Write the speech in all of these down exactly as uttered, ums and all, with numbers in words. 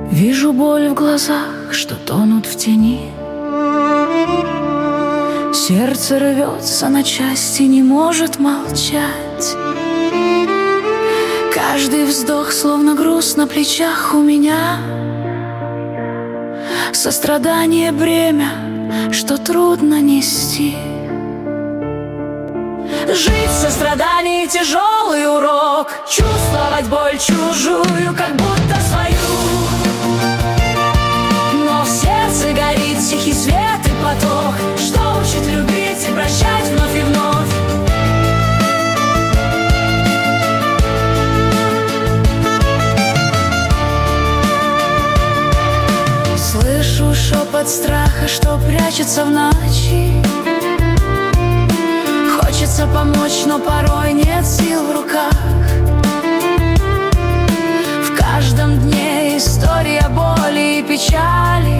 Вижу боль в глазах, что тонут в тени. Сердце рвется на части, не может молчать. Каждый вздох словно груз на плечах у меня. Сострадание бремя, что трудно нести. Жить в сострадании тяжелый урок, чувствовать боль чужую, как будто свою. Но в сердце горит тихий свет и поток, что учит любить и прощать вновь и вновь. Слышу шепот страха, что прячется в ночи. Хочется помочь, но порой нет сил в руках. В каждом дне история боли и печали.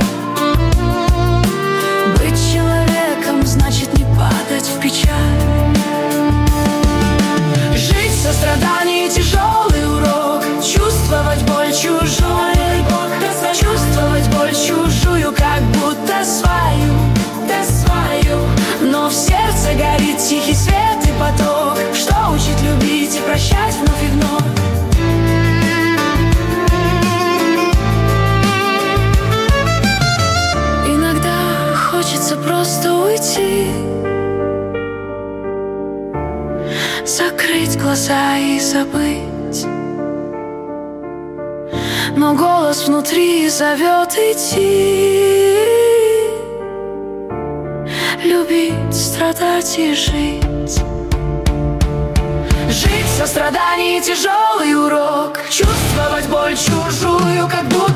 Быть человеком значит не падать в печаль. Жить в сострадании тяжелый урок, чувствовать боль чужую, чувствовать боль чужую, как будто свою, да свою. Но в сердце горит тихий свет и поток, что учит любить и прощать вновь и вновь. Иногда хочется просто уйти, закрыть глаза и забыть. Но голос внутри зовет идти. Любить, страдать и жить. Жить в сострадании тяжелый урок, чувствовать боль чужую, как будто